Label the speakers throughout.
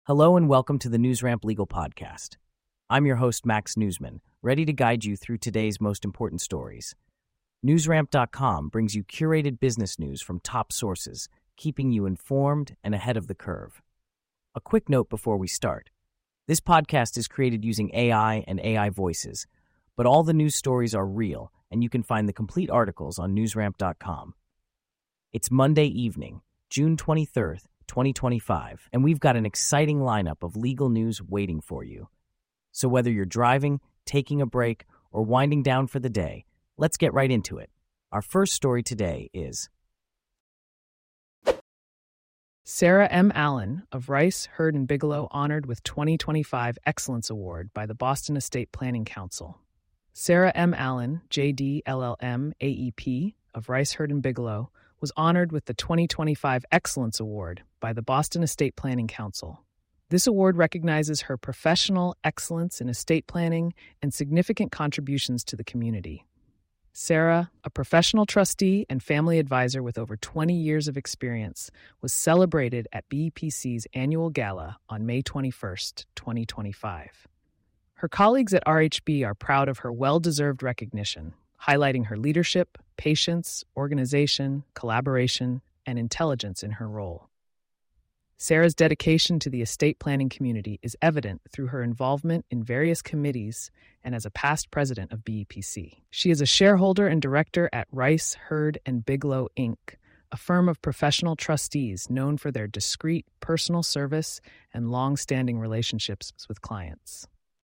Speaker 1: Hello and welcome to the NewsRamp Legal Podcast. I'm your host, Max Newsman, ready to guide you through today's most important stories. NewsRamp.com brings you curated business news from top sources, keeping you informed and ahead of the curve. A quick note before we start. This podcast is created using AI and AI voices, but all the news stories are real, and you can find the complete articles on NewsRamp.com. It's Monday evening, June 23rd, 2025, and we've got an exciting lineup of legal news waiting for you. So whether you're driving, taking a break, or winding down for the day, let's get right into it. Our first story today is
Speaker 2: Sarah M. Allen of Rice, Hurd & Bigelow honored with 2025 Excellence Award by the Boston Estate Planning Council. Sarah M. Allen, J.D. LLM, AEP, of Rice, Hurd & Bigelow, was honored with the 2025 Excellence Award by the Boston Estate Planning Council. This award recognizes her professional excellence in estate planning and significant contributions to the community. Sarah, a professional trustee and family advisor with over 20 years of experience, was celebrated at BEPC's annual gala on May 21, 2025. Her colleagues at RHB are proud of her well-deserved recognition, highlighting her leadership, patience, organization, collaboration, and intelligence in her role. Sarah's dedication to the estate planning community is evident through her involvement in various committees and as a past president of BEPC. She is a shareholder and director at Rice, Hurd & Bigelow, Inc., a firm of professional trustees known for their discreet personal service and long-standing relationships with clients.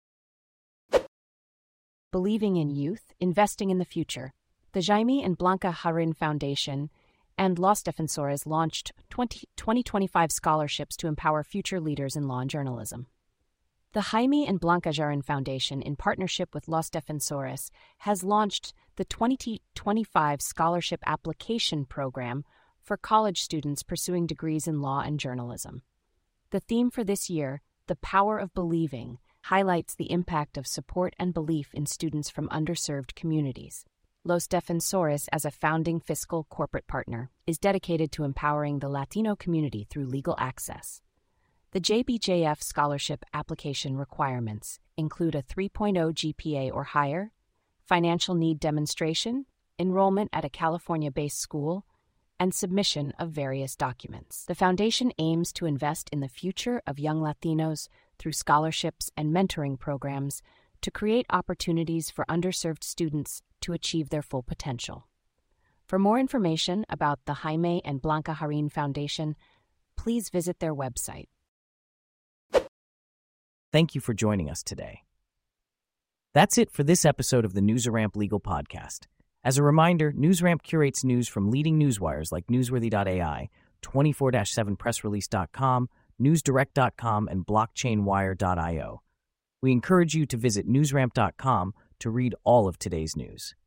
Speaker 3: Believing in Youth, Investing in the Future. The Jaime and Blanca Jarin Foundation and Los Defensores launched 2025 scholarships to empower future leaders in law and journalism. The Jaime and Blanca Jarin Foundation, in partnership with Los Defensores, has launched the 2025 Scholarship Application Program for college students pursuing degrees in law and journalism. The theme for this year, The Power of Believing, highlights the impact of support and belief in students from underserved communities. Los Defensores, as a founding fiscal corporate partner, is dedicated to empowering the Latino community through legal access. The JBJF scholarship application requirements include a 3.0 GPA or higher, financial need demonstration, enrollment at a California-based school, and submission of various documents. The foundation aims to invest in the future of young Latinos through scholarships and mentoring programs to create opportunities for underserved students to achieve their full potential. For more information about the Jaime and Blanca Jarin Foundation, please visit their website.
Speaker 1: Thank you for joining us today. That's it for this episode of the NewsRamp Legal Podcast. As a reminder, NewsRamp curates news from leading newswires like Newsworthy.ai, 24/7pressrelease.com, NewsDirect.com, and BlockchainWire.io. We encourage you to visit NewsRamp.com to read all of today's news.